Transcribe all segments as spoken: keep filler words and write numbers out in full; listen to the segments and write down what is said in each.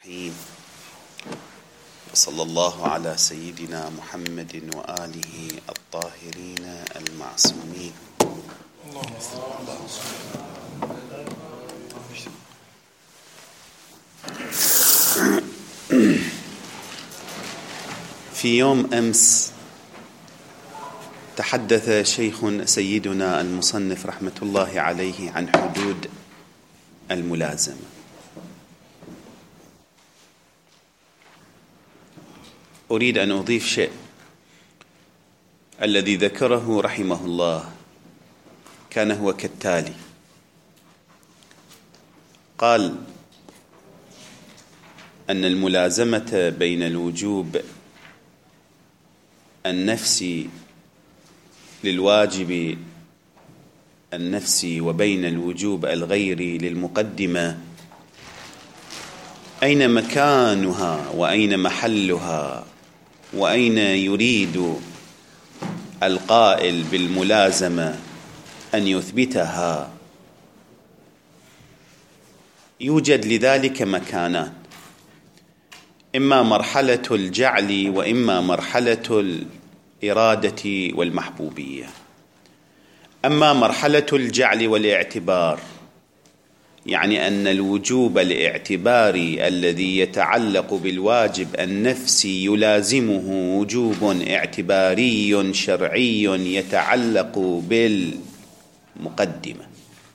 الرحيم. وصلى الله على سيدنا محمد وآله الطاهرين المعصومين. في يوم أمس تحدث شيخ سيدنا المصنف رحمة الله عليه عن حدود الملازمة. أريد أن أضيف شيء. الذي ذكره رحمه الله كان هو كالتالي: قال أن الملازمة بين الوجوب النفسي للواجب النفسي وبين الوجوب الغيري للمقدمة أين مكانها وأين محلها وأين يريد القائل بالملازمة أن يثبتها. يوجد لذلك مكانان: إما مرحلة الجعل وإما مرحلة الإرادة والمحبوبية. أما مرحلة الجعل والاعتبار يعني أن الوجوب الاعتباري الذي يتعلق بالواجب النفسي يلازمه وجوب اعتباري شرعي يتعلق بالمقدمة.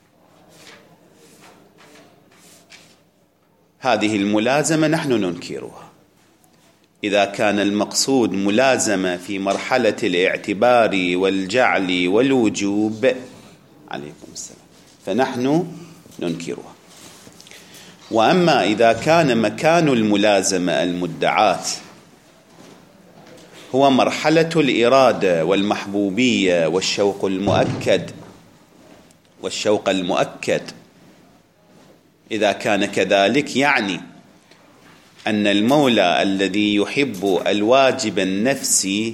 هذه الملازمة نحن ننكرها. إذا كان المقصود ملازمة في مرحلة الاعتبار والجعل والوجوب عليكم السلام فنحن ننكرها. وأما إذا كان مكان الملازمة المدعاة هو مرحلة الإرادة والمحبوبية والشوق المؤكد والشوق المؤكد إذا كان كذلك يعني أن المولى الذي يحب الواجب النفسي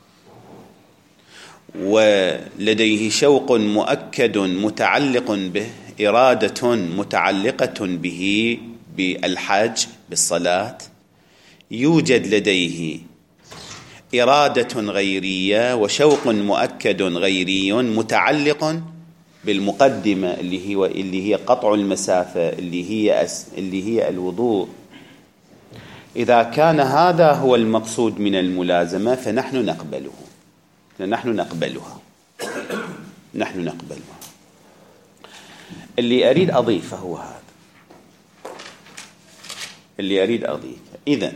ولديه شوق مؤكد متعلق به، إرادة متعلقة به بالحج بالصلاة، يوجد لديه إرادة غيرية وشوق مؤكد غيري متعلق بالمقدمة اللي هي اللي هي قطع المسافة اللي هي اللي هي الوضوء. إذا كان هذا هو المقصود من الملازمة فنحن نقبله نحن نقبلها نحن نقبلها. اللي أريد أضيفه هو هذا اللي أريد أضيفه إذن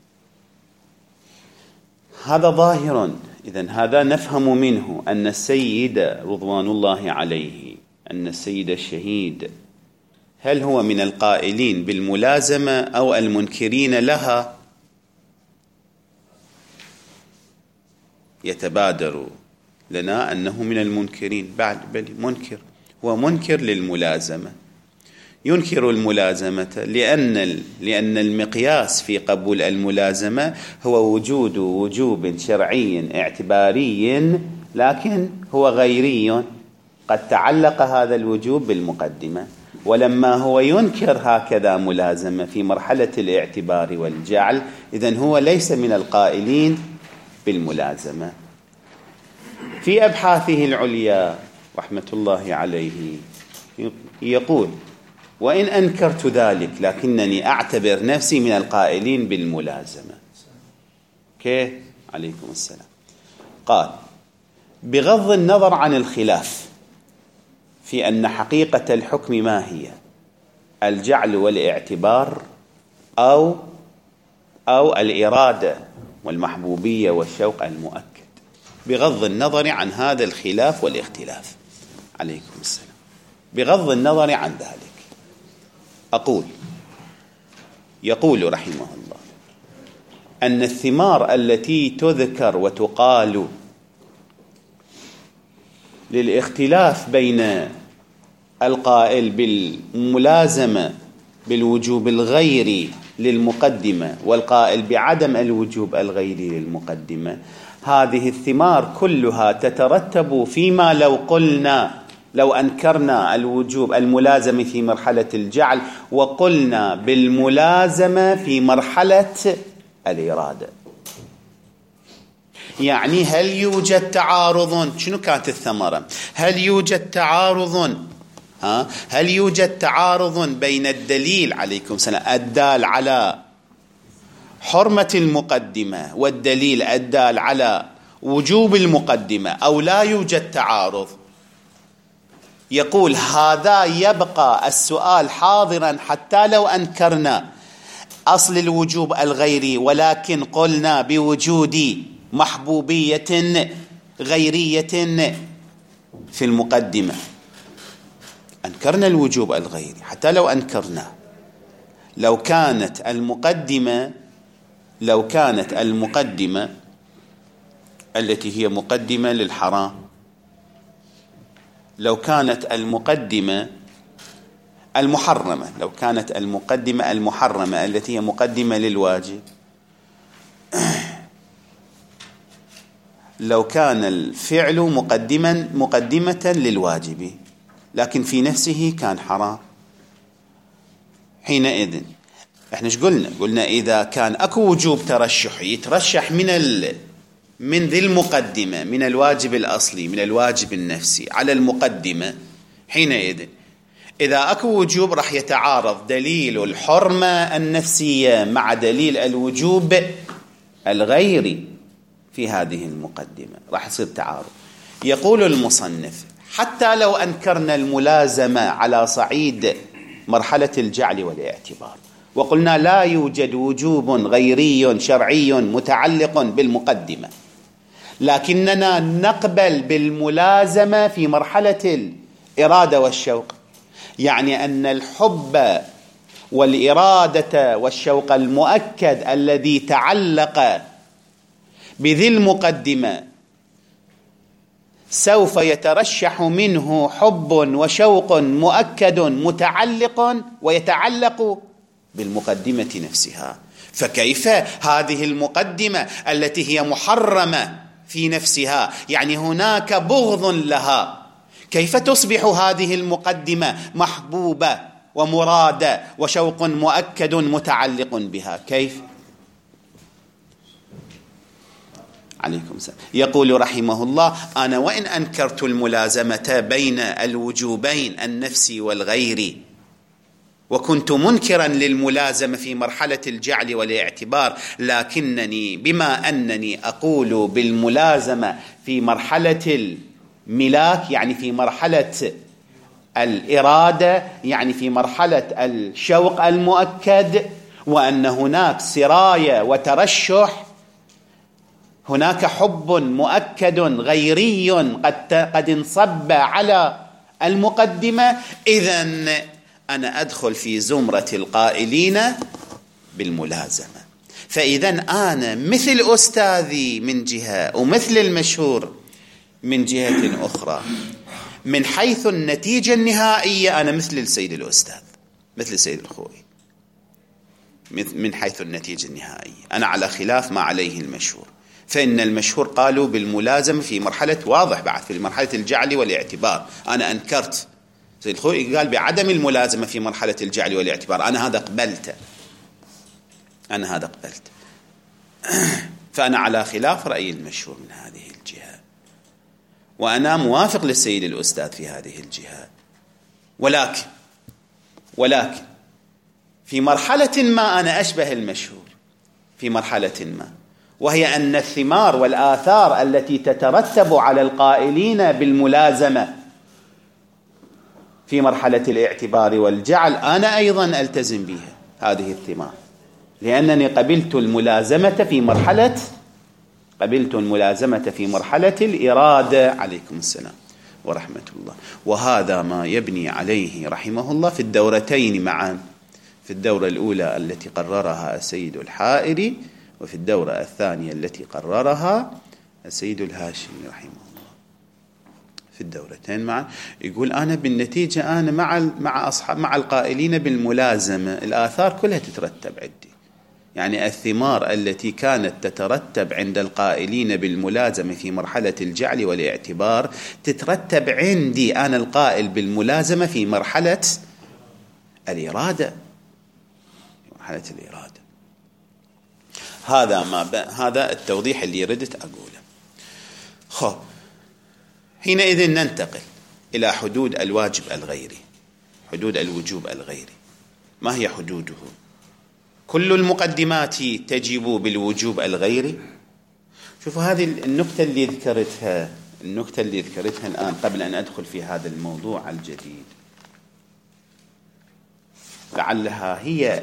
هذا ظاهر. إذن هذا نفهم منه أن السيد رضوان الله عليه أن السيد الشهيد هل هو من القائلين بالملازمة أو المنكرين لها؟ يتبادر لنا أنه من المنكرين بعد، بل منكر، هو منكر للملازمة، ينكر الملازمة لأن لأن المقياس في قبول الملازمة هو وجود وجوب شرعي اعتباري لكن هو غيري قد تعلق هذا الوجوب بالمقدمة. ولما هو ينكر هكذا ملازمة في مرحلة الاعتبار والجعل إذن هو ليس من القائلين بالملازمة. في أبحاثه العليا رحمة الله عليه يقول: وإن أنكرت ذلك لكنني أعتبر نفسي من القائلين بالملازمة. كيف؟ عليكم السلام. قال: بغض النظر عن الخلاف في أن حقيقة الحكم ما هي، الجعل والاعتبار أو أو الإرادة والمحبوبية والشوق المؤكد، بغض النظر عن هذا الخلاف والاختلاف عليكم السلام، بغض النظر عن ذلك أقول يقول رحمه الله أن الثمار التي تذكر وتقال للاختلاف بين القائل بالملازمة بالوجوب الغيري للمقدمة والقائل بعدم الوجوب الغيري للمقدمة، هذه الثمار كلها تترتب فيما لو قلنا لو أنكرنا الوجوب الملازمة في مرحلة الجعل وقلنا بالملازمة في مرحلة الإرادة. يعني هل يوجد تعارض؟ شنو كانت الثمرة؟ هل يوجد تعارض؟ ها؟ هل يوجد تعارض بين الدليل عليكم سلام الدال على حرمة المقدمة والدليل الدال على وجوب المقدمة، أو لا يوجد تعارض؟ يقول هذا يبقى السؤال حاضرا حتى لو أنكرنا أصل الوجوب الغيري ولكن قلنا بوجود محبوبية غيرية في المقدمة. أنكرنا الوجوب الغيري حتى لو أنكرنا لو كانت المقدمة لو كانت المقدمة التي هي مقدمة للحرام، لو كانت المقدمة المحرمة لو كانت المقدمة المحرمة التي هي مقدمة للواجب، لو كان الفعل مقدما مقدمة للواجب لكن في نفسه كان حرام، حينئذ احنا ايش قلنا؟ قلنا إذا كان أكو وجوب ترشح يترشح من ال من ذي المقدمة، من الواجب الأصلي، من الواجب النفسي على المقدمة، حينئذ إذا أكو وجوب راح يتعارض دليل الحرمة النفسية مع دليل الوجوب الغيري في هذه المقدمة، راح يصير تعارض. يقول المصنف حتى لو أنكرنا الملازمة على صعيد مرحلة الجعل والاعتبار وقلنا لا يوجد وجوب غيري شرعي متعلق بالمقدمة، لكننا نقبل بالملازمة في مرحلة الإرادة والشوق، يعني أن الحب والإرادة والشوق المؤكد الذي تعلق بذي المقدمة سوف يترشح منه حب وشوق مؤكد متعلق ويتعلق بالمقدمة نفسها. فكيف هذه المقدمة التي هي محرمة في نفسها، يعني هناك بغض لها، كيف تصبح هذه المقدمة محبوبة ومرادة وشوق مؤكد متعلق بها؟ كيف؟ عليكم السلام. يقول رحمه الله أنا وإن أنكرت الملازمة بين الوجوبين النفسي والغيري وكنت منكرا للملازمة في مرحلة الجعل والاعتبار، لكنني بما أنني أقول بالملازمة في مرحلة الملاك، يعني في مرحلة الإرادة، يعني في مرحلة الشوق المؤكد، وأن هناك سراية وترشح، هناك حب مؤكد غيري قد قد انصب على المقدمة، إذن أنا أدخل في زمرة القائلين بالملازمة. فإذن أنا مثل أستاذي من جهة ومثل المشهور من جهة أخرى، من حيث النتيجة النهائية أنا مثل السيد الأستاذ، مثل السيد الخوئي من حيث النتيجة النهائية، أنا على خلاف ما عليه المشهور. فإن المشهور قالوا بالملازمة في مرحلة، واضح بعد في مرحلة الجعل والاعتبار، أنا أنكرت. سيد الخوئي قال بعدم الملازمة في مرحلة الجعل والاعتبار، أنا هذا قبلته، أنا هذا قبلت. فأنا على خلاف رأي المشهور من هذه الجهة، وأنا موافق للسيد الأستاذ في هذه الجهة. ولكن ولكن في مرحلة ما أنا أشبه المشهور في مرحلة ما، وهي أن الثمار والآثار التي تترتب على القائلين بالملازمة في مرحلة الاعتبار والجعل أنا أيضا ألتزم بها هذه الثمار، لأنني قبلت الملازمة في مرحلة قبلت الملازمة في مرحلة الإرادة. عليكم السلام ورحمة الله. وهذا ما يبني عليه رحمه الله في الدورتين معا، في الدورة الأولى التي قررها السيد الحائري، وفي الدورة الثانية التي قررها السيد الهاشمي رحمه الله. في الدورتين معا يقول أنا بالنتيجة أنا مع مع أصحاب مع القائلين بالملازمة، الآثار كلها تترتب عندي، يعني الثمار التي كانت تترتب عند القائلين بالملازمة في مرحلة الجعل والاعتبار تترتب عندي أنا القائل بالملازمة في مرحلة الإرادة، مرحلة الإرادة. هذا ما ب... هذا التوضيح اللي ردت أقوله. خب حينئذ ننتقل إلى حدود الواجب الغيري، حدود الوجوب الغيري. ما هي حدوده؟ كل المقدمات تجب بالوجوب الغيري. شوفوا هذه النكتة اللي ذكرتها النكتة اللي ذكرتها الآن قبل أن أدخل في هذا الموضوع الجديد، لعلها هي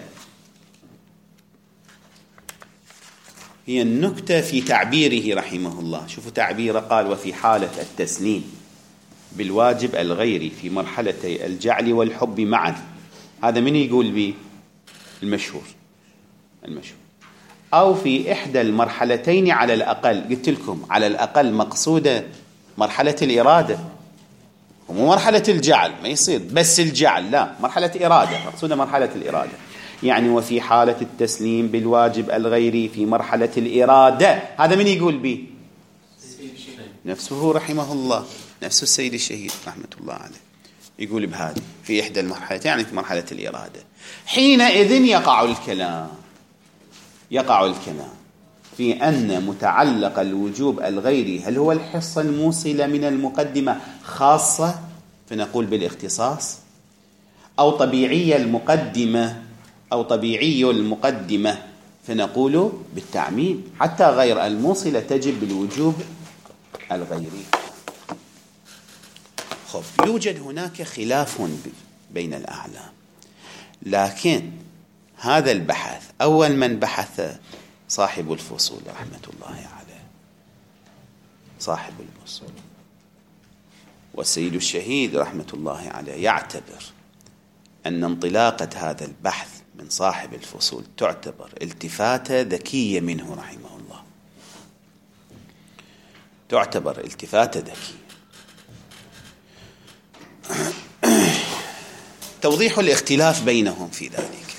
هي النكتة في تعبيره رحمه الله. شوفوا تعبيره، قال: وفي حالة التسليم بالواجب الغيري في مرحلتي الجعل والحب معا. هذا من يقول به؟ المشهور المشهور أو في إحدى المرحلتين على الأقل. قلت لكم على الأقل مقصودة مرحلة الإرادة ومو مرحلة الجعل، ما يصير بس الجعل، لا، مرحلة إرادة، مقصودة مرحلة الإرادة. يعني وفي حالة التسليم بالواجب الغيري في مرحلة الإرادة. هذا من يقول به؟ نفسه رحمه الله، نفس السيد الشهيد رحمة الله عليه، يقول بهذه في إحدى المرحلتين، يعني في مرحلة الإرادة. حينئذ يقع الكلام يقع الكلام في أن متعلق الوجوب الغيري هل هو الحصة الموصلة من المقدمة خاصة فنقول بالاختصاص، أو طبيعية المقدمة أو طبيعي المقدمة فنقول بالتعميم، حتى غير الموصلة تجب بالوجوب الغيري. خب يوجد هناك خلاف بين الأعلام، لكن هذا البحث أول من بحث صاحب الفصول رحمة الله عليه، صاحب الفصول والسيد الشهيد رحمة الله عليه، يعتبر أن انطلاقة هذا البحث من صاحب الفصول تعتبر التفاتة ذكية منه رحمه الله، تعتبر التفاتة ذكية. توضيح الاختلاف بينهم في ذلك.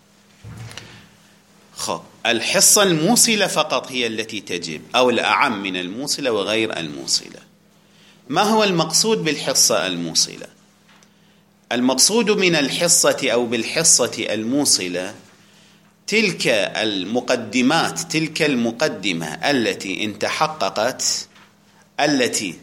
خب الحصة الموصلة فقط هي التي تجب، أو الأعم من الموصلة وغير الموصلة. ما هو المقصود بالحصة الموصلة؟ المقصود من الحصة أو بالحصة الموصلة تلك المقدمات، تلك المقدمة التي إن تحققت التي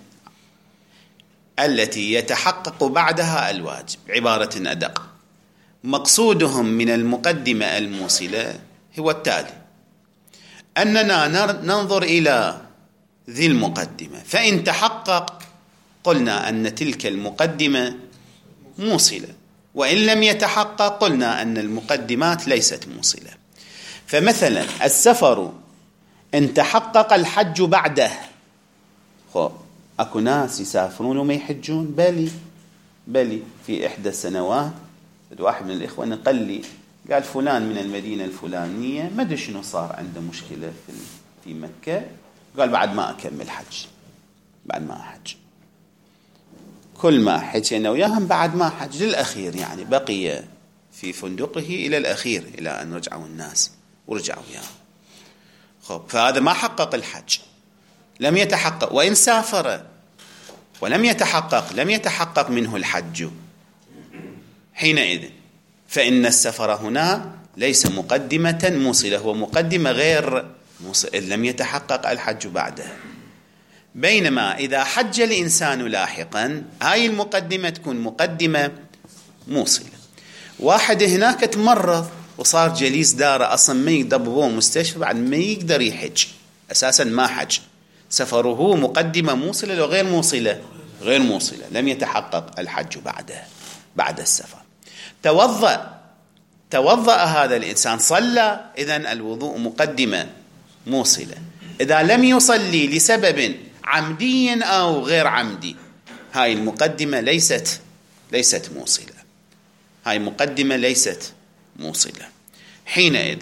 التي يتحقق بعدها الواجب. عبارة أدق، مقصودهم من المقدمة الموصلة هو التالي: أننا ننظر إلى ذي المقدمة، فإن تحقق قلنا أن تلك المقدمة موصلة، وإن لم يتحقق قلنا أن المقدمات ليست موصلة. فمثلا السفر إن تحقق الحج بعده، خب أكو ناس يسافرون وما يحجون؟ بلي بلي في إحدى السنوات واحد من الإخوة نقل لي، قال فلان من المدينة الفلانية ما أدري شنو صار عنده مشكلة في في مكة، قال بعد ما أكمل حج، بعد ما أحج. كل ما حجينا وياهم بعد ما حج للأخير، يعني بقي في فندقه إلى الأخير، إلى أن رجعوا الناس ورجعوا وياهم. خب فهذا ما حقق الحج، لم يتحقق. وإن سافر ولم يتحقق لم يتحقق منه الحج، حينئذ فإن السفر هنا ليس مقدمة موصلة، هو مقدمة غير موصلة، لم يتحقق الحج بعده. بينما إذا حج الإنسان لاحقا هاي المقدمة تكون مقدمة موصلة. واحد هناك تمرض وصار جليس داره، أصلا ما يقدر مستشفى، بعد ما يقدر يحج، أساسا ما حج، سفره مقدمة موصلة لو غير موصلة؟ غير موصلة، لم يتحقق الحج بعده بعد السفر. توضأ توضأ هذا الإنسان، صلى، إذن الوضوء مقدمة موصلة. إذا لم يصلي لسبب عمدي أو غير عمدي، هاي المقدمة ليست ليست موصلة، هاي مقدمة ليست موصلة. حينئذ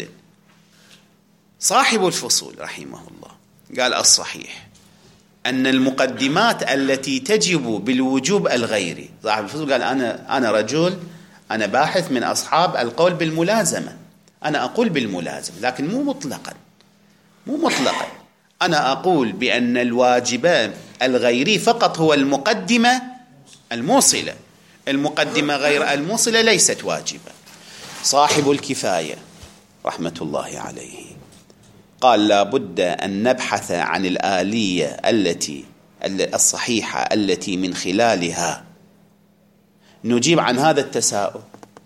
صاحب الفصول رحمه الله قال الصحيح أن المقدمات التي تجب بالوجوب الغيري، صاحب الفصول قال أنا أنا رجل، أنا باحث من أصحاب القول بالملازمة، أنا أقول بالملازم، لكن مو مطلقا، مو مطلقا. أنا أقول بأن الواجب الغيري فقط هو المقدمة الموصلة، المقدمة غير الموصلة ليست واجبة. صاحب الكفاية رحمة الله عليه قال لا بد أن نبحث عن الآلية التي الصحيحة التي من خلالها نجيب عن هذا التساؤل.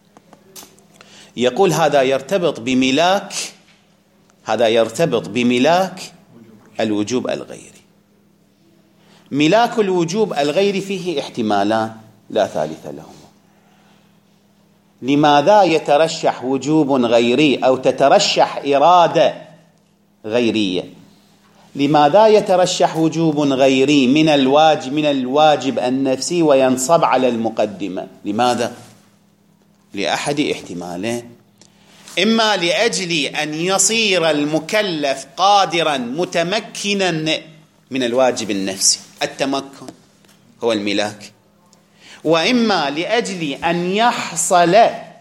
يقول هذا يرتبط بملاك هذا يرتبط بملاك الوجوب الغيري. ملاك الوجوب الغيري فيه احتمالان لا ثالث لهما. لماذا يترشح وجوب غيري أو تترشح إرادة غيرية؟ لماذا يترشح وجوب غيري من الواجب من الواجب النفسي وينصب على المقدمة؟ لماذا؟ لأحد احتمالين: إما لأجل أن يصير المكلف قادرا متمكنا من الواجب النفسي، التمكن هو الملاك، وإما لأجل أن يحصل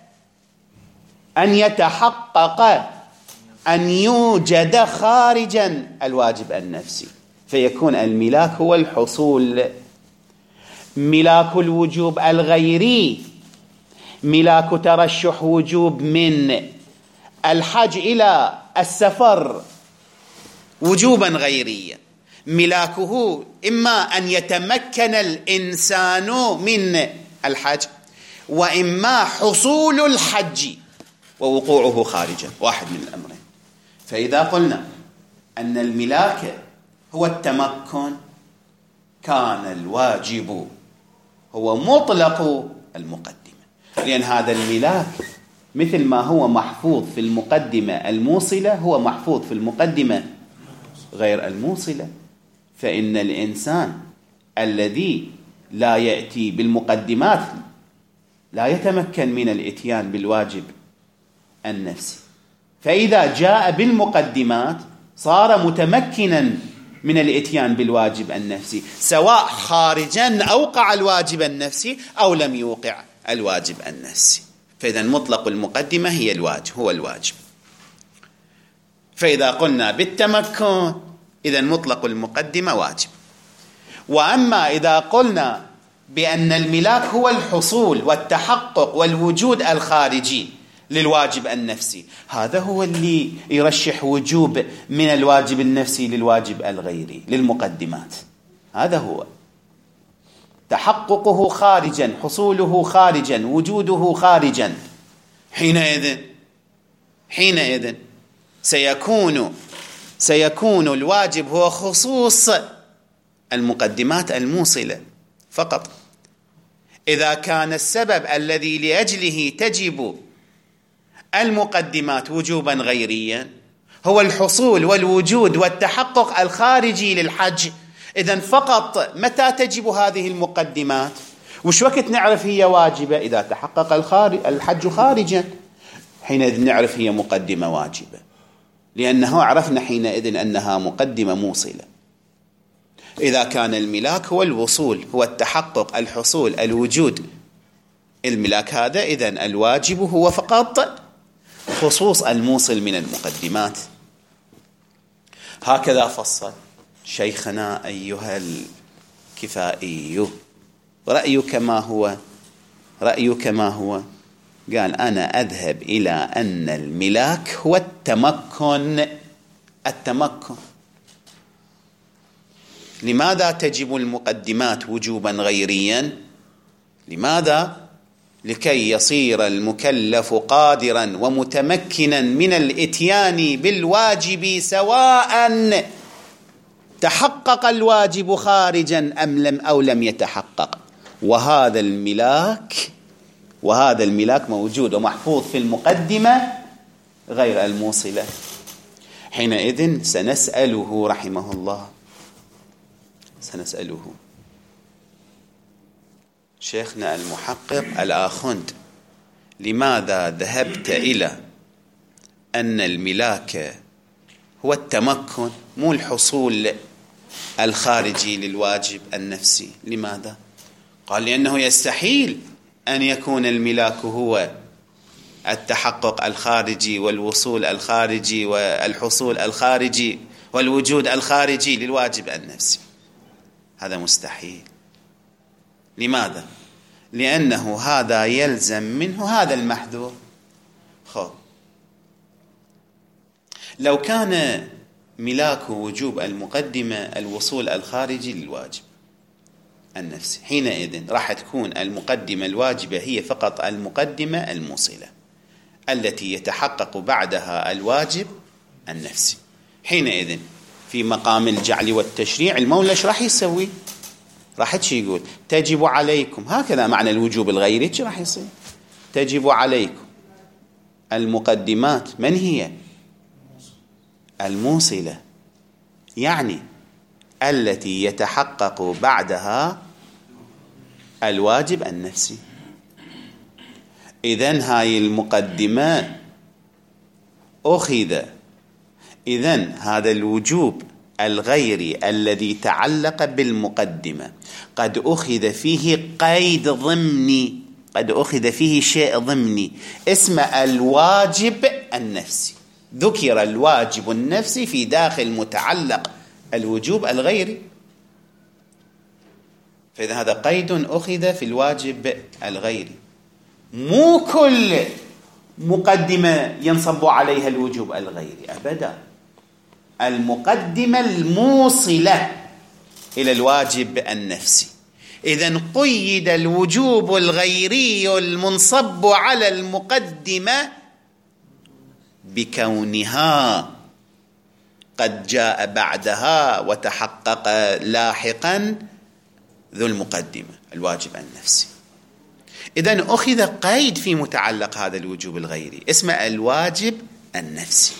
أن يتحقق أن يوجد خارجا الواجب النفسي، فيكون الملاك هو الحصول. ملاك الوجوب الغيري ملاك ترشح وجوب من الحج إلى السفر وجوبا غيريا، ملاكه إما أن يتمكن الإنسان من الحج، وإما حصول الحج ووقوعه خارجا، واحد من الأمرين. فإذا قلنا أن الملاك هو التمكن كان الواجب هو مطلق المقدمة، لأن هذا الملاك مثل ما هو محفوظ في المقدمة الموصلة هو محفوظ في المقدمة غير الموصلة. فإن الإنسان الذي لا يأتي بالمقدمات لا يتمكن من الإتيان بالواجب النفسي، فإذا جاء بالمقدمات صار متمكنا من الإتيان بالواجب النفسي، سواء خارجا أوقع الواجب النفسي أو لم يوقع الواجب النفسي. فإذا مطلق المقدمة هي الواجب هو الواجب. فإذا قلنا بالتمكن إذا مطلق المقدمة واجب. وأما إذا قلنا بأن الملاك هو الحصول والتحقق والوجود الخارجي للواجب النفسي، هذا هو اللي يرشح وجوب من الواجب النفسي للواجب الغيري للمقدمات. هذا هو تحققه خارجا، حصوله خارجا، وجوده خارجا. حينئذ حينئذ سيكون سيكون الواجب هو خصوص المقدمات الموصلة فقط. إذا كان السبب الذي لأجله تجب المقدمات وجوبا غيريا هو الحصول والوجود والتحقق الخارجي للحج، إذن فقط متى تجب هذه المقدمات؟ وش وقت نعرف هي واجبة؟ إذا تحقق الحج خارجا، حينئذ نعرف هي مقدمة واجبة، لأنه عرفنا حينئذ أنها مقدمة موصلة. إذا كان الملاك هو الوصول هو التحقق الحصول الوجود الملاك هذا، إذن الواجب هو فقط خصوص الموصل من المقدمات. هكذا فصل شيخنا أيها الكفائي. رأيك ما هو؟ رأيك ما هو؟ قال أنا أذهب إلى أن الملاك هو التمكن. التمكن. لماذا تجب المقدمات وجوبا غيريا؟ لماذا؟ لكي يصير المكلف قادرا ومتمكنا من الإتيان بالواجب سواء تحقق الواجب خارجا أم لم أو لم يتحقق. وهذا الملاك وهذا الملاك موجود ومحفوظ في المقدمة غير الموصلة. حينئذ سنسأله رحمه الله سنسأله شيخنا المحقق الآخوند: لماذا ذهبت إلى أن الملاك هو التمكن مو الحصول الخارجي للواجب النفسي؟ لماذا؟ قال لأنه يستحيل أن يكون الملاك هو التحقق الخارجي والوصول الخارجي والحصول الخارجي والوجود الخارجي للواجب النفسي. هذا مستحيل. لماذا؟ لأنه هذا يلزم منه هذا المحذور. خب لو كان ملاك وجوب المقدمة الوصول الخارجي للواجب النفسي، حينئذ راح تكون المقدمة الواجبة هي فقط المقدمة الموصلة التي يتحقق بعدها الواجب النفسي. حينئذ في مقام الجعل والتشريع المولى ايش راح يسوي؟ راح تشي يقول تجب عليكم، هكذا معنى الوجوب الغيري. ايش راح يصير؟ تجب عليكم المقدمات. من هي؟ الموصلة، يعني التي يتحقق بعدها الواجب النفسي. إذن هاي المقدمة أخذ، إذن هذا الوجوب الغيري الذي تعلق بالمقدمة قد أخذ فيه قيد ضمني، قد أخذ فيه شيء ضمني اسمه الواجب النفسي. ذكر الواجب النفسي في داخل متعلق الوجوب الغيري، فإذا هذا قيد أخذ في الواجب الغيري. مو كل مقدمة ينصب عليها الوجوب الغيري أبدا، المقدمة الموصلة إلى الواجب النفسي. إذن قيد الوجوب الغيري المنصب على المقدمة بكونها قد جاء بعدها وتحقق لاحقا ذو المقدمة الواجب النفسي. إذن أخذ قيد في متعلق هذا الوجوب الغيري اسمه الواجب النفسي.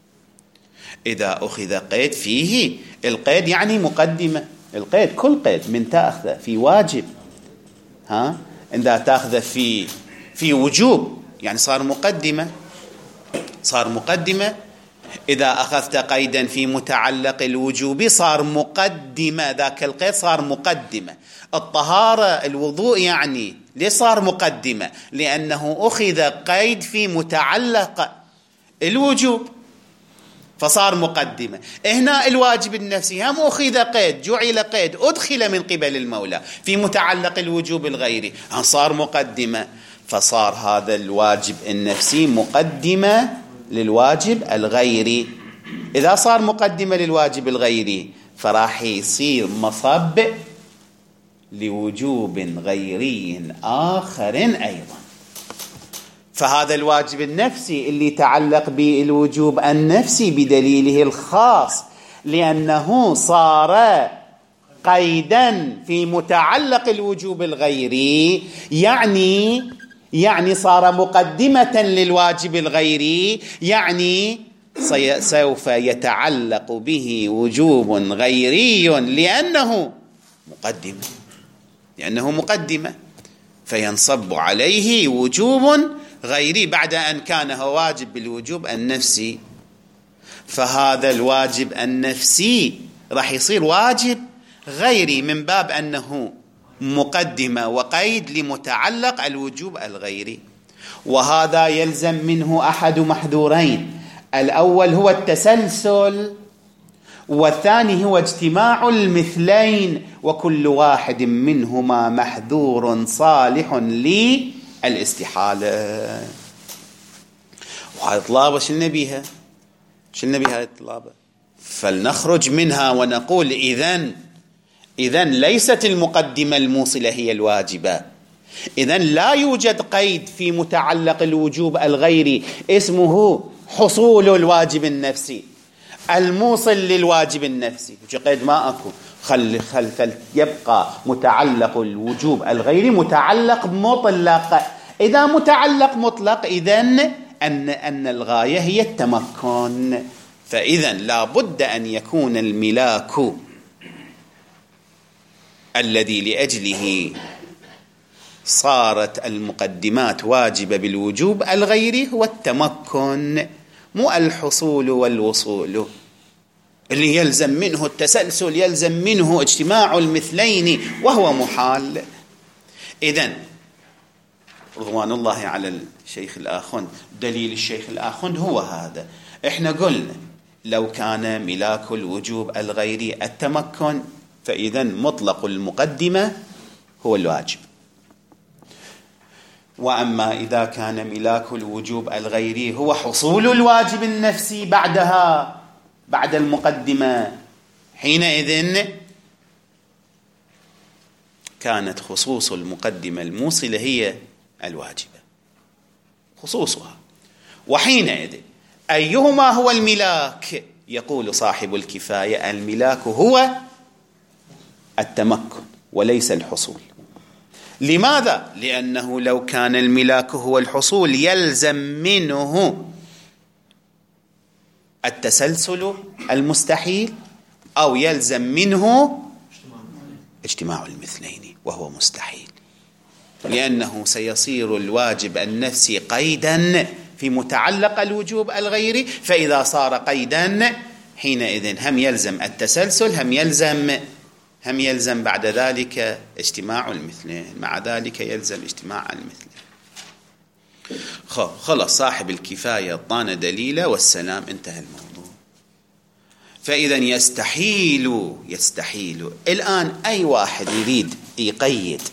إذا أخذ قيد فيه، القيد يعني مقدمة، القيد كل قيد من تأخذ في واجب، ها إذا تأخذ في في وجوب يعني صار مقدمة، صار مقدمة. إذا أخذت قيدا في متعلق الوجوب صار مقدمة، ذاك القيد صار مقدمة. الطهارة الوضوء يعني ليش صار مقدمة؟ لأنه أخذ قيد في متعلق الوجوب فصار مقدمة. هنا الواجب النفسي هم أخذ قيد، جعل قيد أدخل من قبل المولى في متعلق الوجوب الغيري، صار مقدمة، فصار هذا الواجب النفسي مقدمة للواجب الغيري. إذا صار مقدمة للواجب الغيري فراح يصير مصب لوجوب غيري آخر أيضا. فهذا الواجب النفسي اللي تعلق بالوجوب النفسي بدليله الخاص لأنه صار قيدا في متعلق الوجوب الغيري، يعني يعني صار مقدمة للواجب الغيري، يعني سوف يتعلق به وجوب غيري لأنه مقدمة، لأنه مقدمة فينصب عليه وجوب غيري بعد أن كان هو واجب بالوجوب النفسي. فهذا الواجب النفسي راح يصير واجب غيري من باب أنه مقدمة وقيد لمتعلق الوجوب الغيري. وهذا يلزم منه أحد محذورين، الأول هو التسلسل، والثاني هو اجتماع المثلين، وكل واحد منهما محذور صالح للاستحالة. وهذه الطلابة شلنا بيها شلنا بيها هذه الطلابة، فلنخرج منها ونقول إذن إذن ليست المقدمة الموصلة هي الواجبة. إذن لا يوجد قيد في متعلق الوجوب الغيري اسمه حصول الواجب النفسي الموصل للواجب النفسي، قيد ما أكو. خل خل خل يبقى متعلق الوجوب الغيري متعلق مطلق. إذا متعلق مطلق إذن أن أن الغاية هي التمكن. فإذن لا بد أن يكون الملاك الذي لأجله صارت المقدمات واجبة بالوجوب الغيري هو التمكن، مو الحصول والوصول اللي يلزم منه التسلسل، يلزم منه اجتماع المثلين وهو محال. إذن رضوان الله على الشيخ الآخوند، دليل الشيخ الآخوند هو هذا. إحنا قلنا لو كان ملاك الوجوب الغيري التمكن فإذا مطلق المقدمة هو الواجب، وأما إذا كان ملاك الوجوب الغيري هو حصول الواجب النفسي بعدها بعد المقدمة، حينئذ كانت خصوص المقدمة الموصلة هي الواجبة خصوصها. وحينئذ أيهما هو الملاك؟ يقول صاحب الكفاية الملاك هو التمكن وليس الحصول. لماذا؟ لأنه لو كان الملاك هو الحصول يلزم منه التسلسل المستحيل أو يلزم منه اجتماع المثلين وهو مستحيل، لأنه سيصير الواجب النفسي قيدا في متعلق الوجوب الغيري، فإذا صار قيدا حينئذ هم يلزم التسلسل هم يلزم هم يلزم بعد ذلك اجتماع المثلين، مع ذلك يلزم اجتماع المثلين. خلاص صاحب الكفاية طان دليله والسلام، انتهى الموضوع. فإذا يستحيل يستحيل الآن أي واحد يريد يقيد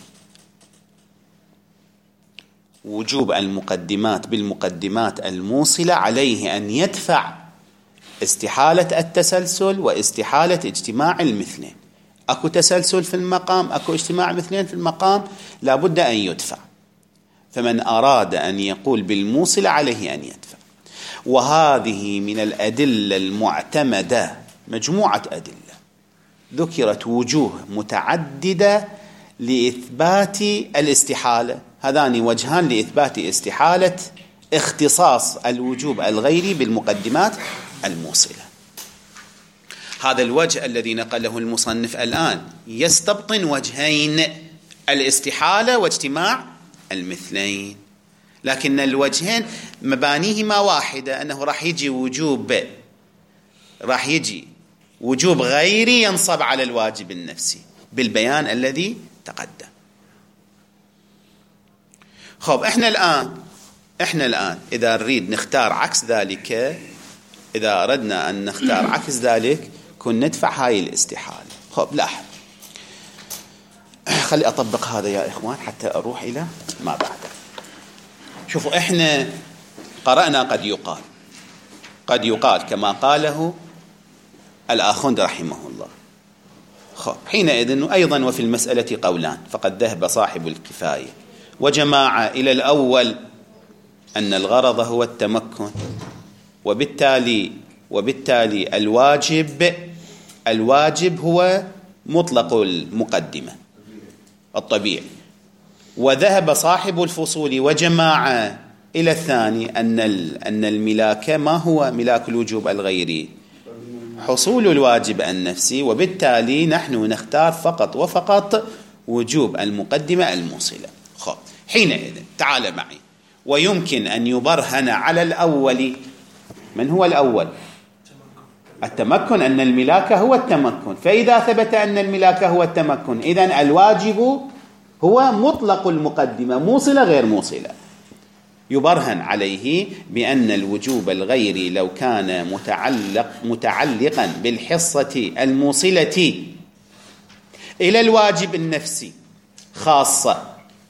وجوب المقدمات بالمقدمات الموصلة عليه أن يدفع استحالة التسلسل واستحالة اجتماع المثلين. أكو تسلسل في المقام، أكو اجتماع مثلين في المقام، لابد أن يدفع. فمن أراد أن يقول بالموصلة عليه أن يدفع. وهذه من الأدلة المعتمدة، مجموعة أدلة ذكرت وجوه متعددة لإثبات الاستحالة. هذان وجهان لإثبات استحالة اختصاص الوجوب الغيري بالمقدمات الموصلة. هذا الوجه الذي نقله المصنف الآن يستبطن وجهين، الاستحالة واجتماع المثلين، لكن الوجهين مبانيهما واحدة، أنه راح يجي وجوب راح يجي وجوب غيري ينصب على الواجب النفسي بالبيان الذي تقدم. خب احنا الآن احنا الآن إذا نريد نختار عكس ذلك، إذا أردنا أن نختار عكس ذلك كن ندفع هاي الاستحالة. خب لاحظ، خلي أطبق هذا يا إخوان حتى أروح إلى ما بعد. شوفوا احنا قرأنا قد يقال قد يقال كما قاله الآخوند رحمه الله. خب حينئذ أيضا وفي المسألة قولان، فقد ذهب صاحب الكفاية وجماعة إلى الأول أن الغرض هو التمكن، وبالتالي وبالتالي الواجب الواجب هو مطلق المقدمة الطبيعي. وذهب صاحب الفصول وجماعة إلى الثاني أن أن الملاك ما هو ملاك الوجوب الغيري؟ حصول الواجب النفسي، وبالتالي نحن نختار فقط وفقط وجوب المقدمة الموصلة. خب حينئذ تعال معي، ويمكن أن يبرهن على الأول. من هو الأول؟ التمكن، أن الملاك هو التمكن. فإذا ثبت أن الملاك هو التمكن إذن الواجب هو مطلق المقدمة موصلة غير موصلة. يبرهن عليه بأن الوجوب الغيري لو كان متعلق متعلقا بالحصة الموصلة إلى الواجب النفسي خاصة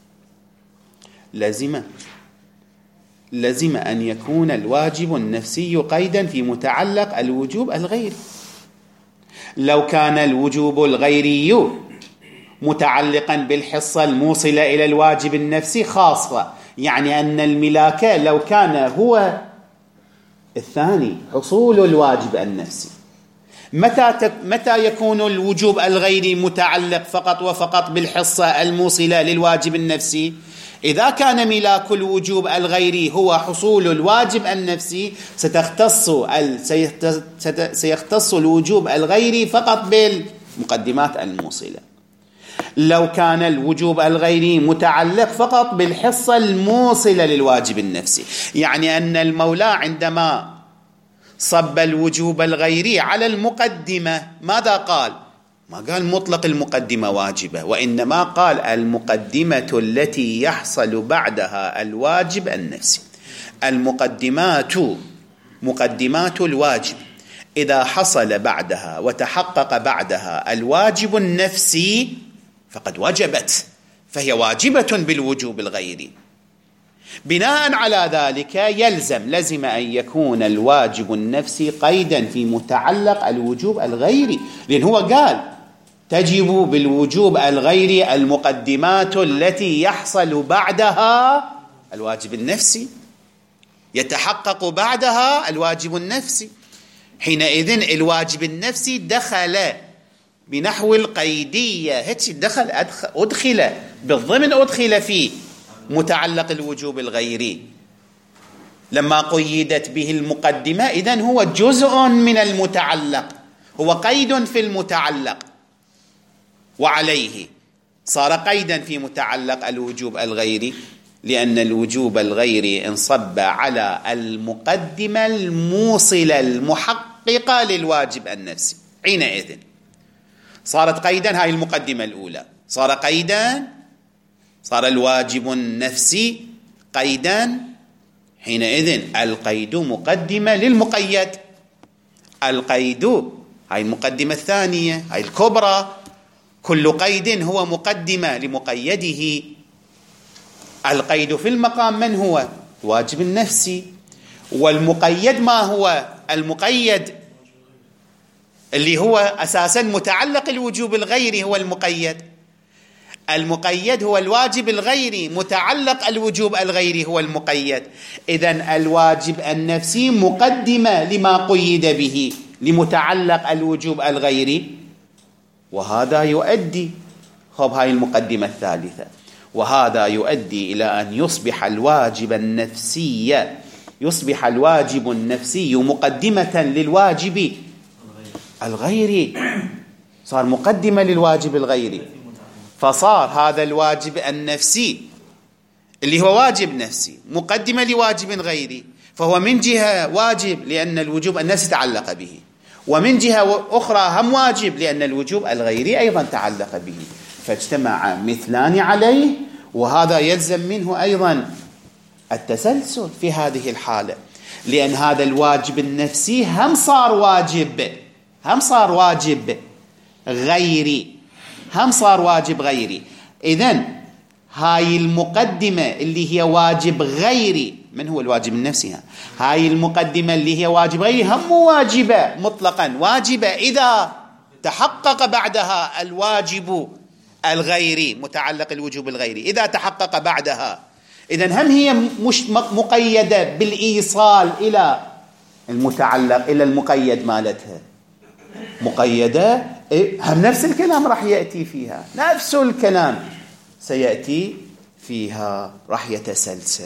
لازم لازم أن يكون الواجب النفسي قيدا في متعلق الوجوب الغيري. لو كان الوجوب الغيري متعلقا بالحصة الموصلة إلى الواجب النفسي خاصة، يعني أن الملاك لو كان هو الثاني حصول الواجب النفسي. متى متى يكون الوجوب الغيري متعلق فقط وفقط بالحصة الموصلة للواجب النفسي؟ إذا كان ملاك الوجوب الغيري هو حصول الواجب النفسي ستختص سيختص الوجوب الغيري فقط بالمقدمات الموصلة. لو كان الوجوب الغيري متعلق فقط بالحصة الموصلة للواجب النفسي، يعني أن المولى عندما صب الوجوب الغيري على المقدمة ماذا قال؟ ما قال مطلق المقدمة واجبة، وإنما قال المقدمة التي يحصل بعدها الواجب النفسي. المقدمات مقدمات الواجب إذا حصل بعدها وتحقق بعدها الواجب النفسي فقد وجبت، فهي واجبة بالوجوب الغيري. بناء على ذلك يلزم لزم أن يكون الواجب النفسي قيدا في متعلق الوجوب الغيري، لأن هو قال تجب بالوجوب الغيري المقدمات التي يحصل بعدها الواجب النفسي، يتحقق بعدها الواجب النفسي. حينئذ الواجب النفسي دخل بنحو القيدية، هيك دخل أدخل بالضمن أدخل فيه متعلق الوجوب الغيري. لما قيدت به المقدمة إذن هو جزء من المتعلق، هو قيد في المتعلق، وعليه صار قيدا في متعلق الوجوب الغيري، لأن الوجوب الغيري انصب على المقدمة الموصلة المحققة للواجب النفسي. حينئذ صارت قيدا، هاي المقدمة الأولى صار قيدا، صار الواجب النفسي قيدا. حينئذ القيد مقدمة للمقيد، القيد هاي المقدمة الثانية هاي الكبرى، كل قيد هو مقدمة لمقيده. القيد في المقام من هو؟ الواجب النفسي. والمقيد ما هو؟ المقيد اللي هو أساسا متعلق الوجوب الغيري هو المقيد. المقيد هو الواجب الغيري، متعلق الوجوب الغيري هو المقيد. إذن الواجب النفسي مقدمة لما قيد به لمتعلق الوجوب الغيري، وهذا يؤدي خب هاي المقدمة الثالثة، وهذا يؤدي إلى أن يصبح الواجب النفسي يصبح الواجب النفسي مقدمة للواجب الغيري، صار مقدمة للواجب الغيري. فصار هذا الواجب النفسي اللي هو واجب نفسي مقدمة لواجب غيري، فهو من جهة واجب لأن الوجوب النفسي تعلق به، ومن جهة أخرى هم واجب لأن الوجوب الغيري أيضا تعلق به، فاجتمع مثلان عليه. وهذا يلزم منه أيضا التسلسل في هذه الحالة، لأن هذا الواجب النفسي هم صار واجب هم صار واجب غيري هم صار واجب غيري. إذن هاي المقدمة اللي هي واجب غيري، من هو الواجب النفسي؟ هاي المقدمة اللي هي واجب غيري هم واجبة مطلقا، واجبة إذا تحقق بعدها الواجب الغيري متعلق الوجوب الغيري، إذا تحقق بعدها. إذن هم هي مش مقيدة بالإيصال إلى المتعلق إلى المقيد مالتها، مقيدة هم نفس الكلام راح يأتي فيها، نفس الكلام سيأتي فيها، راح يتسلسل.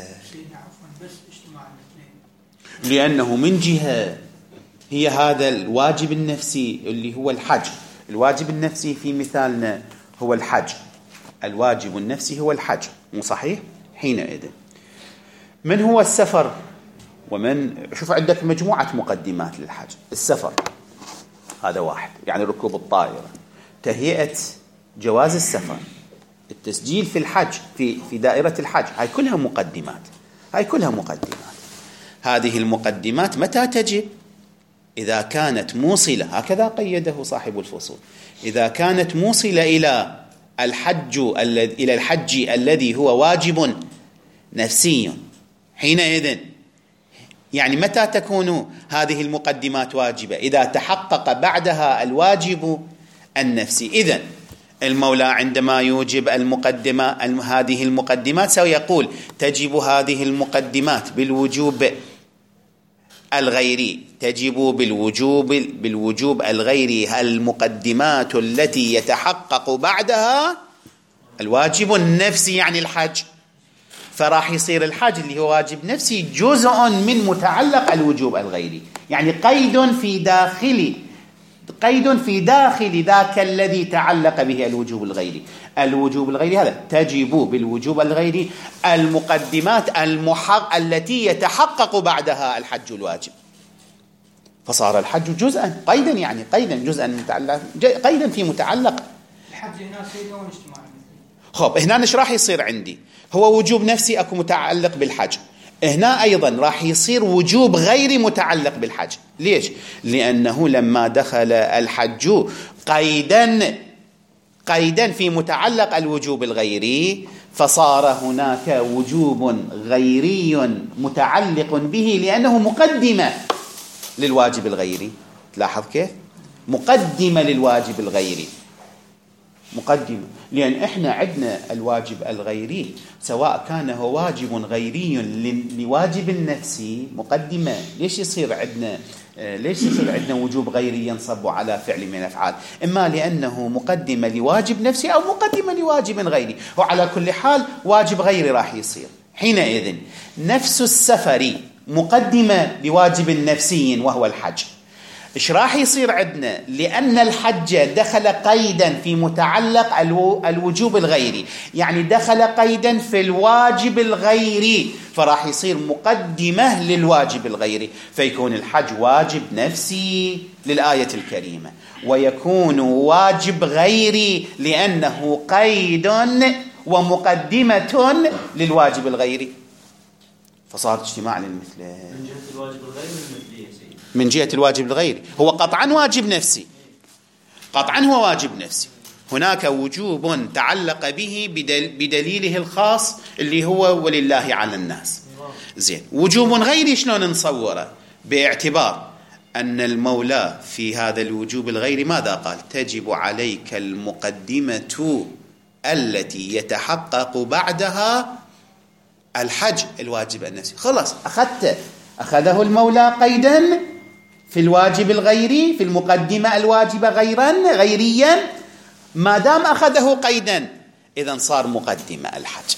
لأنه من جهة هي هذا الواجب النفسي اللي هو الحج، الواجب النفسي في مثالنا هو الحج، الواجب النفسي هو الحج، مو صحيح؟ حينئذ من هو السفر؟ ومن شوف عندك مجموعة مقدمات للحج. السفر هذا واحد، يعني ركوب الطائرة، تهيئة جواز السفر، التسجيل في الحج في في دائرة الحج، هاي كلها مقدمات، هاي كلها مقدمات. هذه المقدمات متى تجب؟ إذا كانت موصلة، هكذا قيده صاحب الفصول، إذا كانت موصلة إلى الحج إلى الحج الذي هو واجب نفسي. حينئذ يعني متى تكون هذه المقدمات واجبة؟ إذا تحقق بعدها الواجب النفسي. إذن المولى عندما يوجب المقدمة هذه المقدمات سيقول تجب هذه المقدمات بالوجوب الغيري، تجب بالوجوب بالوجوب الغيري المقدمات التي يتحقق بعدها الواجب النفسي، يعني الحج. فراح يصير الحج اللي هو واجب نفسي جزء من متعلق الوجوب الغيري، يعني قيد في داخل قيد في داخل ذاك الذي تعلق به الوجوب الغيري. الوجوب الغيري هذا تجب بالوجوب الغيري المقدمات المحق التي يتحقق بعدها الحج الواجب. فصار الحج جزءا قيدا، يعني قيدا جزءا متعلق، قيدا في متعلق. الحج هنا سيدة والاجتماع. خب هنا ايش راح يصير عندي؟ هو وجوب نفسي اكو متعلق بالحج، هنا ايضا راح يصير وجوب غيري متعلق بالحج. ليش؟ لانه لما دخل الحج قيدا قيدا في متعلق الوجوب الغيري، فصار هناك وجوب غيري متعلق به لانه مقدمه للواجب الغيري. تلاحظ كيف؟ مقدمه للواجب الغيري، مقدمة، لأن إحنا عندنا الواجب الغيري سواء كان هو واجب غيري لواجب النفسي مقدمة. ليش يصير عندنا ليش يصير عندنا وجوب غيري ينصب على فعل من الأفعال؟ إما لأنه مقدمة لواجب نفسي أو مقدمة لواجب غيري، وعلى كل حال واجب غيري راح يصير. حينئذ نفس السفر مقدمة لواجب نفسي وهو الحج. إيش راح يصير عندنا؟ لأن الحج دخل قيدا في متعلق الوجوب الغيري، يعني دخل قيدا في الواجب الغيري، فراح يصير مقدمة للواجب الغيري، فيكون الحج واجب نفسي للآية الكريمة، ويكون واجب غيري لأنه قيد ومقدمة للواجب الغيري، فصار اجتماع للمثلين. من جهة الواجب الغيري المثلية سيدي. من جهة الواجب الغيري هو قطعا واجب نفسي، قطعا هو واجب نفسي. هناك وجوب تعلق به بدل بدليله الخاص اللي هو ولله على الناس. زين، وجوب غيري شلون نصوره؟ باعتبار أن المولى في هذا الوجوب الغيري ماذا قال؟ تجب عليك المقدمة التي يتحقق بعدها الحج الواجب النفسي. خلاص أخذت أخذه المولى قيدا في الواجب الغيري، في المقدمة الواجبة غيرا غيريا، ما دام أخذه قيدا إذن صار مقدمة الحج.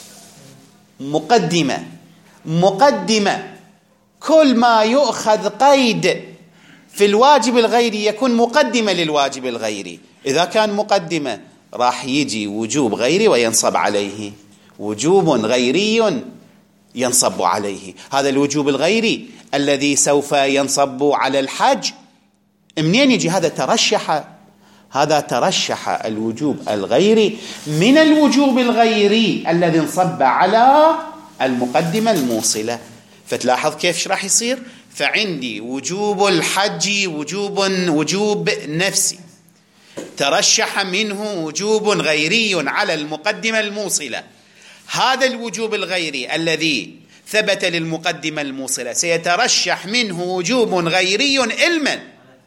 مقدمة مقدمة كل ما يؤخذ قيد في الواجب الغيري يكون مقدمة للواجب الغيري. إذا كان مقدمة راح يجي وجوب غيري وينصب عليه وجوب غيري ينصب عليه. هذا الوجوب الغيري الذي سوف ينصب على الحج منين يجي؟ هذا ترشح هذا ترشح الوجوب الغيري من الوجوب الغيري الذي انصب على المقدمة الموصلة. فتلاحظ كيف راح يصير؟ فعندي وجوب الحج وجوب وجوب نفسي ترشح منه وجوب غيري على المقدمة الموصلة. هذا الوجوب الغيري الذي ثبت للمقدمة الموصلة سيترشح منه وجوب غيري علما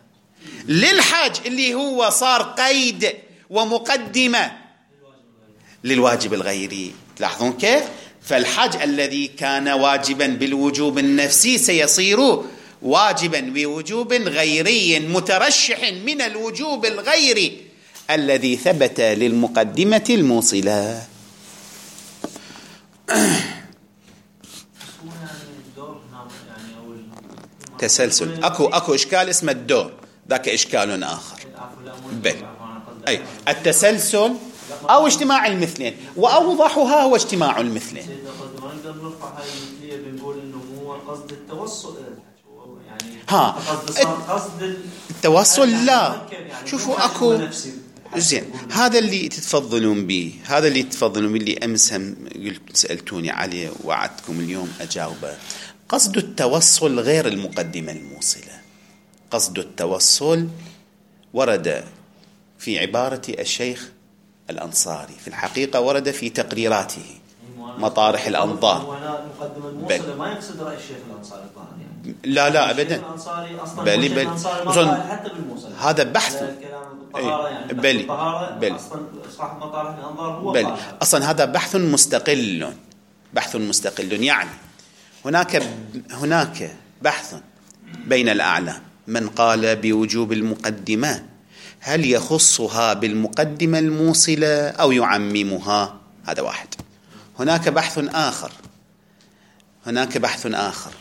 للحج اللي هو صار قيد ومقدمة للواجب الغيري. تلاحظون كيف؟ فالحج الذي كان واجبا بالوجوب النفسي سيصير واجبا بوجوب غيري مترشح من الوجوب الغيري الذي ثبت للمقدمة الموصلة. تسلسل، اكو اكو اشكال اسمه الدور، ذاك اشكال اخر. بل اي التسلسل او اجتماع المثلين، واوضحها هو اجتماع المثلين. نقدر نرفع هاي المثلية بنقول انه هو قصد التوصل الى الحج، يعني ها قصد التوصل لا. شوفوا اكو زين، هذا اللي تتفضلون به، هذا اللي تتفضلون به اللي امس هم قلت سالتوني عليه وعدتكم اليوم اجاوبه. قصد التوصل غير المقدمة الموصلة. قصد التوصل ورد في عبارة الشيخ الأنصاري، في الحقيقة ورد في تقريراته مطارح الأنظار. بل ما يقصد رأي الشيخ الأنصاري يعني. لا لا أبدا، بل بل حتى بالموصل هذا بحث يعني بل بل صاحب مطارح الأنظار هو بل أصلا هذا بحث مستقل، بحث مستقل. يعني هناك هناك بحث بين الأعلام من قال بوجوب المقدمة، هل يخصها بالمقدمة الموصلة أو يعممها؟ هذا واحد. هناك بحث آخر هناك بحث آخر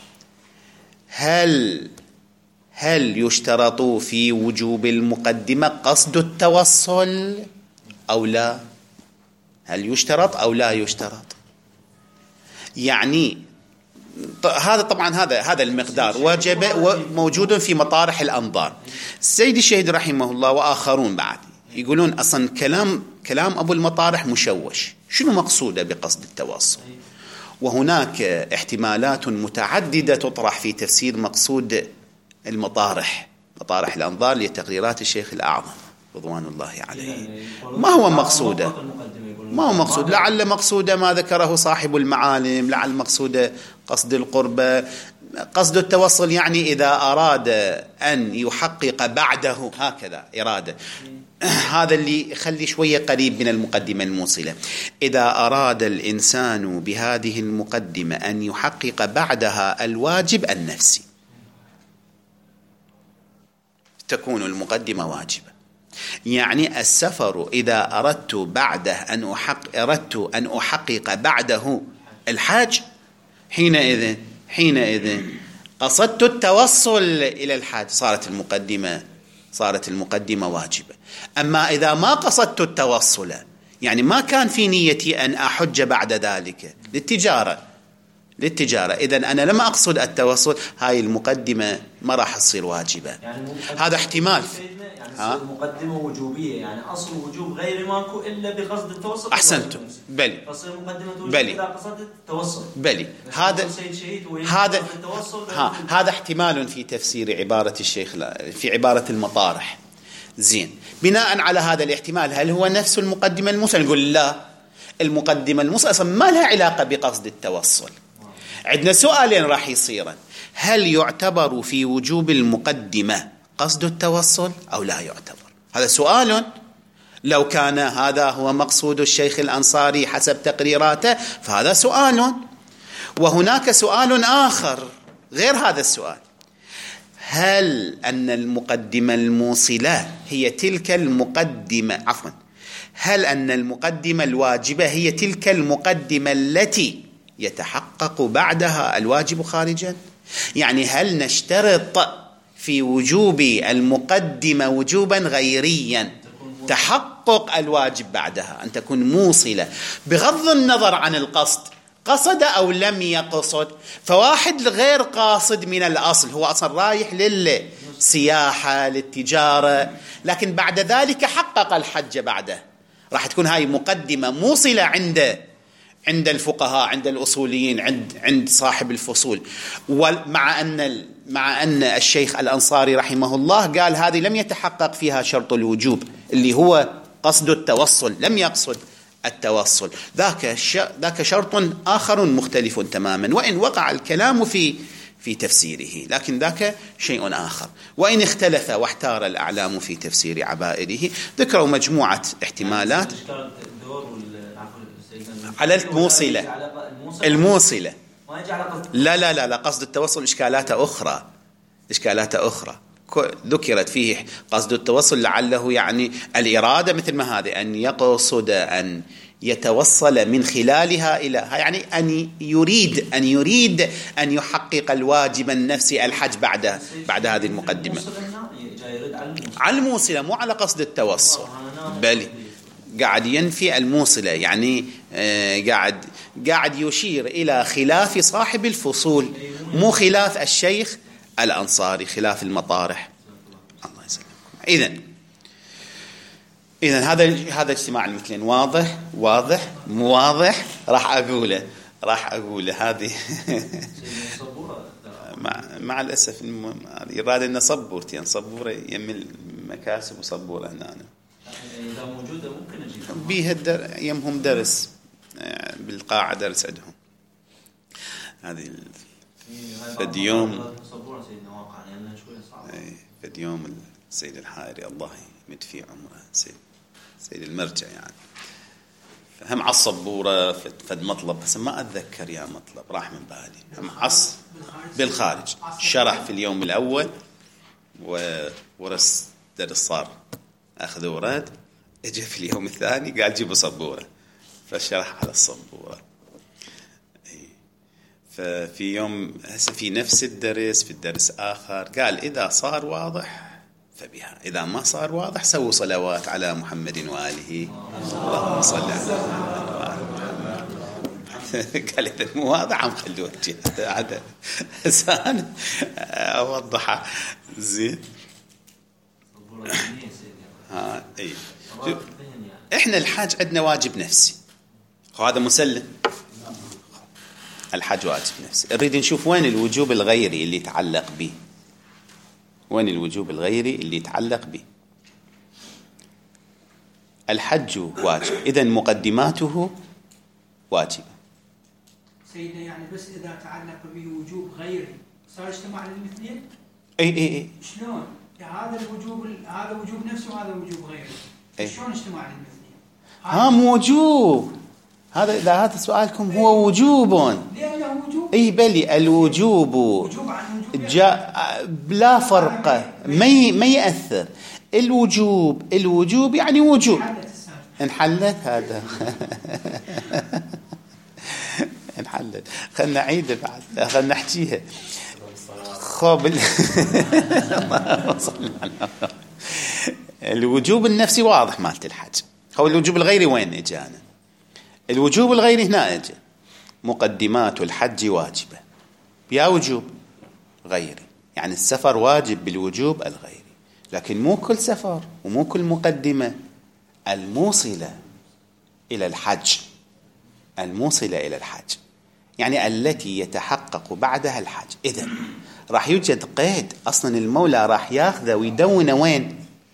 هل هل يشترط في وجوب المقدمة قصد التوصل أو لا؟ هل يشترط أو لا يشترط؟ يعني هذا طبعا هذا هذا المقدار وجب وموجود في مطارح الأنظار. السيد الشهيد رحمه الله وآخرون بعد يقولون أصلا كلام كلام أبو المطارح مشوش، شنو مقصوده بقصد التوصل؟ وهناك احتمالات متعددة تطرح في تفسير مقصود المطارح، مطارح الأنظار لتقريرات الشيخ الأعظم رضوان الله عليه. ما هو مقصوده؟ ما هو مقصود، لعل مقصوده ما ذكره صاحب المعالم، لعل مقصوده قصد القربة، قصد التوصل يعني إذا أراد أن يحقق بعده هكذا إرادة. هذا اللي يخلي شوية قريب من المقدمة الموصلة. إذا أراد الإنسان بهذه المقدمة أن يحقق بعدها الواجب النفسي تكون المقدمة واجبة. يعني السفر إذا أردت بعده أن أحقق أردت أن أحقق بعده الحاج، حينئذ حينئذ قصدت التوصل إلى الحاج، صارت المقدمة صارت المقدمة واجبة. أما إذا ما قصدت التوصل، يعني ما كان في نيتي أن أحج بعد ذلك للتجارة للتجارة إذن أنا لما أقصد التوصل، هاي المقدمة ما راح تصير واجبة. يعني هذا احتمال. يعني المقدمة وجوبية، يعني أصل وجوب غير ماكو إلا بقصد التوصل. أحسنتم. بلي. فصير المقدمة توجب بلي. إذا قصدت التوصل. بلي. هذا هذا ها هذا احتمال في تفسير عبارة الشيخ في عبارة المطارح. زين، بناء على هذا الاحتمال هل هو نفس المقدمة الموصلة؟ نقول لا، المقدمة الموصلة أصلا ما لها علاقة بقصد التوصل. عندنا سؤالين راح يصيرا: هل يعتبر في وجوب المقدمة قصد التوصل أو لا يعتبر؟ هذا سؤال. لو كان هذا هو مقصود الشيخ الأنصاري حسب تقريراته فهذا سؤال. وهناك سؤال آخر غير هذا السؤال: هل أن المقدمة الموصلة هي تلك المقدمة عفوا هل أن المقدمة الواجبة هي تلك المقدمة التي يتحقق بعدها الواجب خارجا؟ يعني هل نشترط في وجوب المقدمة وجوبا غيريا تحقق الواجب بعدها أن تكون موصلة بغض النظر عن القصد، قصد أو لم يقصد؟ فواحد غير قاصد من الأصل، هو أصلا رايح للسياحة للتجارة، لكن بعد ذلك حقق الحج بعده، راح تكون هاي مقدمة موصلة عند عند الفقهاء، عند الأصوليين، عند عند صاحب الفصول. ومع أن مع أن الشيخ الأنصاري رحمه الله قال هذه لم يتحقق فيها شرط الوجوب اللي هو قصد التوصل، لم يقصد التوصل، ذاك ذاك شرط آخر مختلف تماما، وإن وقع الكلام في في تفسيره، لكن ذاك شيء آخر. وإن اختلف واحتار الأعلام في تفسير عبائره، ذكروا مجموعة احتمالات على الموصلة الموصلة لا لا لا لا قصد التوصل إشكالات أخرى إشكالات أخرى ذكرت فيه. قصد التوصل لعله يعني الإرادة مثل ما هذه، أن يقصد أن يتوصل من خلالها إلى، يعني أن يريد أن يريد أن يحقق الواجب النفسي الحج بعد بعد هذه المقدمة على الموصلة، مو على قصد التوصل، بل قاعد ينفي الموصلة، يعني قاعد قاعد يشير إلى خلاف صاحب الفصول، مو خلاف الشيخ الأنصاري، خلاف المطارح. الله يسلمكم. إذن إذن هذا هذا اجتماع المثلين واضح واضح مو واضح؟ راح أقوله راح أقوله هذه مع مع الأسف يراد أن صبورتين صبورة يم المكاسب وصبورة هنا إذا موجودة ممكن أجيب بيها در... يمهم درس بالقاعة درس عندهم هذه فد يوم فد يوم السيد الحائري الله يمد في عمره، سيد سيد المرجع يعني، فهم عص صبورة فد مطلب، بس ما أتذكر يا مطلب راح من بالي، هم عص بالخارج شرح في اليوم الأول ورس درس صار أخذ وراد، اجى في اليوم الثاني قال جيبوا صبورة فشرح على الصبورة. ففي يوم هسه في نفس الدرس في الدرس آخر قال إذا صار واضح فبها، إذا ما صار واضح سووا صلوات على محمد وآله. اللهم صل على محمد وآل محمد. قال إذا مو واضح عم خلوه هذا هسه أوضحها زين. ها أي إحنا الحاج عندنا واجب نفسي وهذا مسلم. الحج واجب نفسي. نريد نشوف وين الوجوب الغيري اللي يتعلق به. وين الوجوب الغيري اللي يتعلق به؟ الحج واجب، إذن مقدماته واجبة. سيدنا يعني بس إذا تعلق به وجوب غيري صار اجتماع للمثلين؟ أي أي أي. شلون؟ هذا الوجوب هذا وجوب نفسه وهذا وجوب غيري. أي. شلون اجتماع للمثلين؟ ها موجوب. هذا إذا هذا سؤالكم هو وجوب. لأنه وجوب. أي بلي الوجوب. وجوب عن وجوب. جاء بلا فرق ما ما يأثر. الوجوب الوجوب يعني وجوب. انحلت هذا. انحلت. خلنا نعيد بعد. خلنا نحكيها. خب الوجوب النفسي واضح مالت الحج. هو الوجوب الغيري وين اجانا؟ الوجوب الغيري هنا اجى مقدمات الحج واجبة يا وجوب غيري، يعني السفر واجب بالوجوب الغيري، لكن مو كل سفر ومو كل مقدمة الموصلة إلى الحج. الموصلة إلى الحج يعني التي يتحقق بعدها الحج. إذن راح يوجد قيد. أصلا المولى راح ياخذه ويدونه وين؟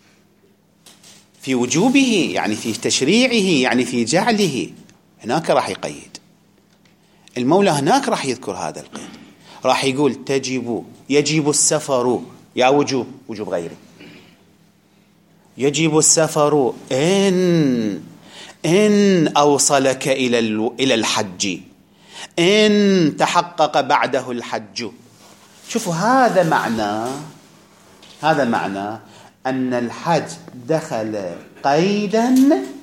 في وجوبه، يعني في تشريعه، يعني في جعله. هناك راح يقيد المولى، هناك راح يذكر هذا القيد. راح يقول تجب يجب السفر يا وجوب وجوب غيري. يجب السفر إن إن أوصلك إلى إلى الحج، إن تحقق بعده الحج. شوفوا هذا معناه هذا معناه أن الحج دخل قيدا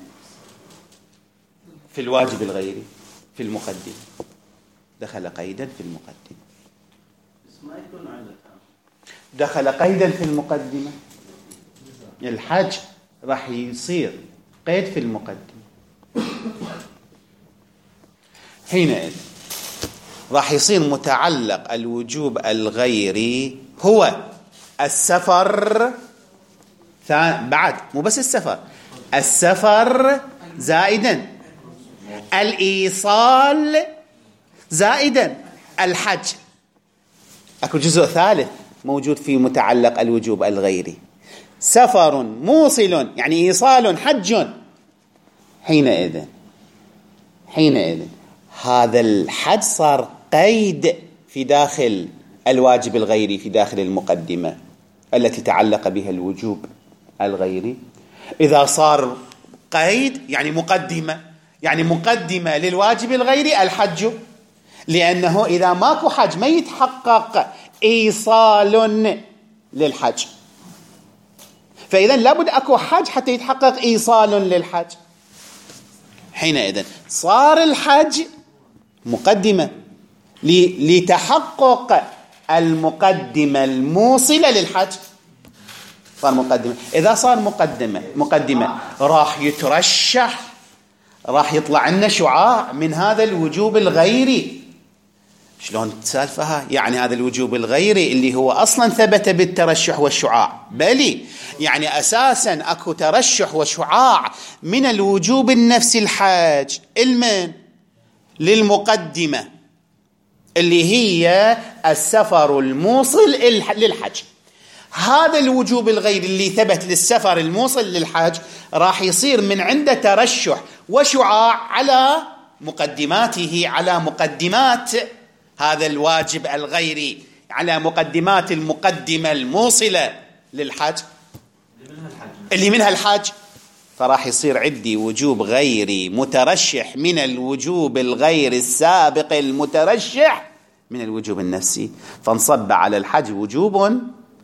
في الواجب الغيري في المقدمة. دخل قيدا في المقدمة. دخل قيدا في المقدمة. الحج راح يصير قيد في المقدمة. حينئذ راح يصير متعلق الوجوب الغيري هو السفر. بعد مو بس السفر، السفر زائدا الإيصال زائدا الحج. أكو جزء ثالث موجود في متعلق الوجوب الغيري، سفر موصل يعني إيصال حج. حينئذ حينئذ هذا الحج صار قيد في داخل الواجب الغيري في داخل المقدمة التي تعلق بها الوجوب الغيري. إذا صار قيد يعني مقدمة، يعني مقدمة للواجب الغيري الحج، لأنه إذا ماكو حج ما يتحقق إيصال للحج، فإذا لابد أكو حج حتى يتحقق إيصال للحج. حينئذ صار الحج مقدمة لتحقق المقدمة الموصلة للحج. صار مقدمة. إذا صار مقدمة مقدمة راح يترشح، راح يطلع لنا شعاع من هذا الوجوب الغيري. شلون تسالفها؟ يعني هذا الوجوب الغيري اللي هو أصلا ثبت بالترشح والشعاع، بلي يعني أساسا أكو ترشح وشعاع من الوجوب النفسي الحاج المن للمقدمة اللي هي السفر الموصل للحج. هذا الوجوب الغيري اللي ثبت للسفر الموصل للحج راح يصير من عنده ترشح وشعاع على مقدماته، على مقدمات هذا الواجب الغيري، على مقدمات المقدمة الموصلة للحج اللي منها الحج. فراح يصير عندي وجوب غيري مترشح من الوجوب الغير السابق المترشح من الوجوب النفسي، فانصب على الحج وجوب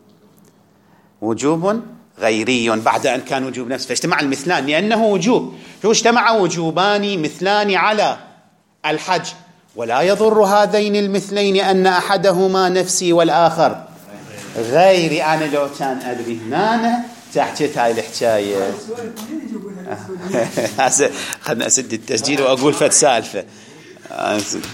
وجوب غيري بعد أن كان وجوب نفسي. فاجتمع المثلان لأنه وجوب. شو اجتمع وجوبان مثلان على الحج، ولا يضر هذين المثلين أن أحدهما نفسي والآخر غيري. أنا لو كان أدري هنا تحكيت هاي الحكاية. خلنا أسد التسجيل وأقول فت سالفة. آسف.